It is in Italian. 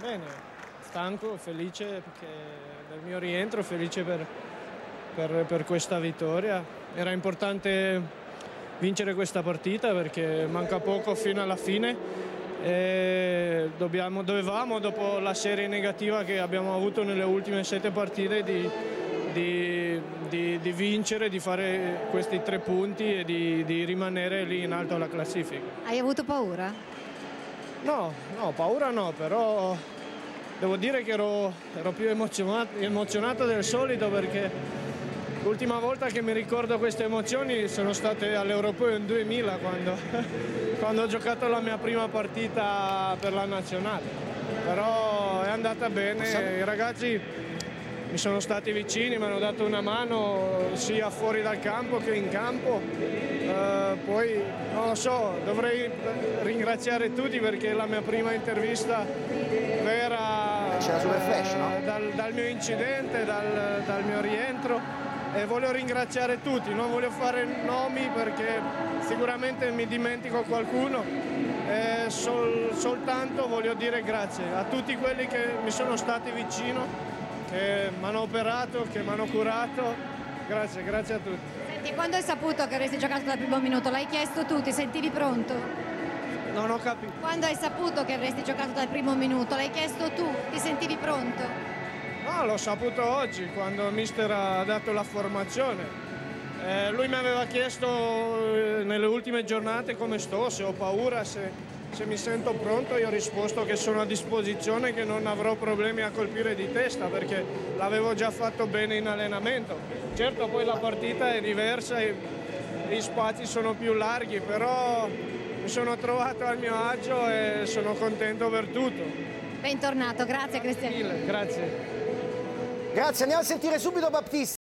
Bene, stanco, felice del mio rientro, felice per questa vittoria. Era importante vincere questa partita perché manca poco fino alla fine e dovevamo, dopo la serie negativa che abbiamo avuto nelle ultime 7 partite, di vincere, di fare questi 3 punti e di rimanere lì in alto alla classifica. Hai avuto paura? No, paura no, però devo dire che ero più emozionato del solito, perché l'ultima volta che mi ricordo queste emozioni sono state all'Europeo in 2000 quando ho giocato la mia prima partita per la nazionale. Però è andata bene, i ragazzi mi sono stati vicini, mi hanno dato una mano sia fuori dal campo che in campo. Poi non lo so, dovrei ringraziare tutti perché è la mia prima intervista vera. C'era Super Flash, no? Dal mio incidente, dal mio rientro, e voglio ringraziare tutti, non voglio fare nomi perché sicuramente mi dimentico qualcuno, soltanto voglio dire grazie a tutti quelli che mi sono stati vicino, che mi hanno operato, che mi hanno curato. Grazie a tutti. Senti, quando hai saputo che avresti giocato dal primo minuto, l'hai chiesto tu, ti sentivi pronto? Non ho capito. Quando hai saputo che avresti giocato dal primo minuto, l'hai chiesto tu, ti sentivi pronto? No, l'ho saputo oggi, quando il mister ha dato la formazione. Lui mi aveva chiesto nelle ultime giornate come sto, se ho paura, se mi sento pronto. Io ho risposto che sono a disposizione, che non avrò problemi a colpire di testa perché l'avevo già fatto bene in allenamento. Certo, poi la partita è diversa e gli spazi sono più larghi, però mi sono trovato al mio agio e sono contento per tutto. Bentornato, grazie Cristian. Grazie. Grazie, andiamo a sentire subito Baptista.